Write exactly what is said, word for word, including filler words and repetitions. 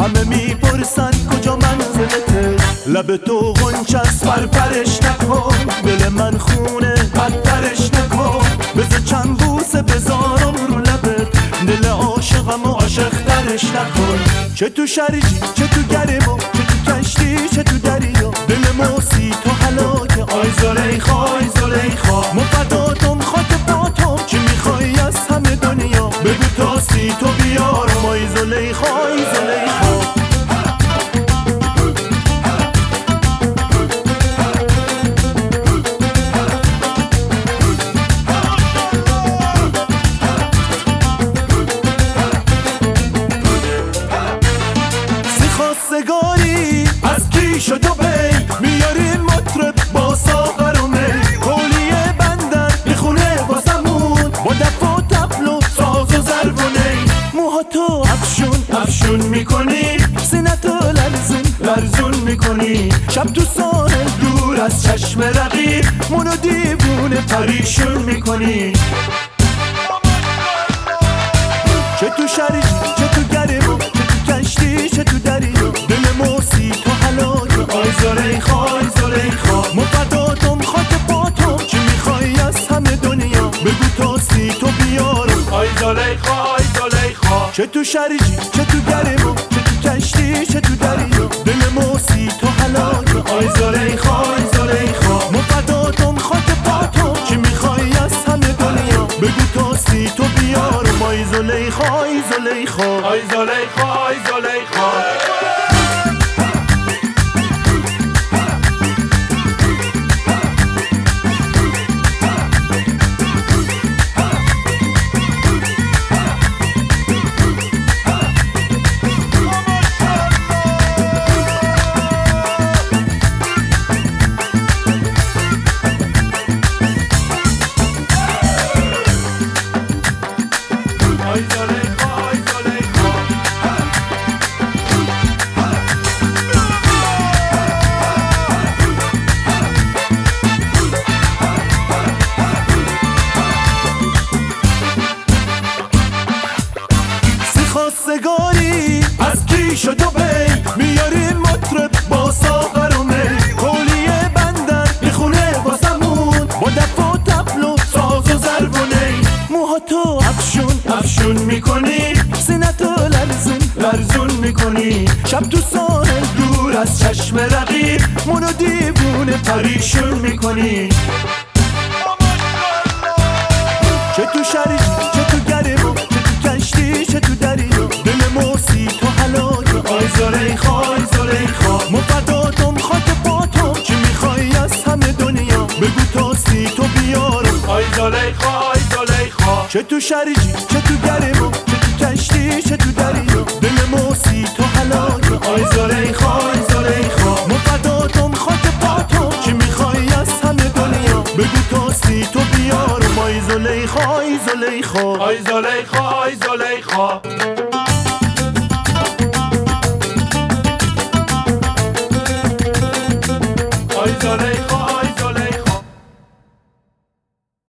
همه میپرسن کجا منزلته، لب تو غنچست پرپرش نکن، دل من خونه بدترش نکن، بذار چند بوسه بذارم رو لبت، دل عاشقم و عاشق ترش نکن. چه تو شرجی چه تو گرما، چه تو کشتی چه تو دریا، دل موسی تو هلاکه. آی زلیخا آی زلیخا مفداتم خاک پاتم، چی میخوای از همه دنیا بگو تاستی تو بیارم. آی زلیخا آی زلیخا خواستگاری از کی شد و بی، میارین مطرب با ساغر و می، کولیه بندر میخونه واسمون با دف و طبل و ساز و ضرب و نی. موهاتو افشون افشون میکنی، سینتو لرزون لرزون میکنی، شب تو ساحل دور از چشم رقیب منو دیوونه پریشون میکنی. چه تو شرجی چه تو گرما، چه تو کشتی چه تو دریا، دل موسی تو هلاکه. آی زلیخا آی زلیخا مفداتم خاک پاتم، چی میخوای از همه دنیا بگو تاستی تو بیارم. آی زلیخا آی زلیخا چه تو شرجی چه تو گرما، چه تو کشتی چه تو دریا، دل موسی تو هلاکه. آی زلیخا آی زلیخا مفداتم خاک پاتم، چی میخوای از همه دنیا بگو تاستی تو بیارم. آی زلیخا آی زلیخا آی زلیخا آی زلیخا خواستگاری از کی شد و بی، میارین مطرب با ساغر و می، کولیه بندر میخونه واسمون با دف و طبل و ساز و ضرب و نی. موهاتو افشون افشون میکنی، سینتو لرزون لرزون میکنی، شب تو ساحل دور از چشم رقیب منو دیوونه پریشون میکنی. چه تو شرجی چه تو گرما، چه تو کشتی چه تو دریا، دل موسی تو هلاکه. آی زلیخا آی زلیخا مفداتم خاک پاتم، چی میخوای از همه دنیا بگو تاستی تو بیارم. آی زلیخا آی زلیخا چه تو شرجی چه تو گرما، چه تو کشتی چه تو دریا، دل موسی تو هلاکه. آی زلیخا آی زلیخا مفداتم خاک پاتم، چی میخوای از همه دنیا بگو تاستی تو بیارم. آی زلیخا آی زلیخا آی زلیخا آی زلیخا آی زلیخا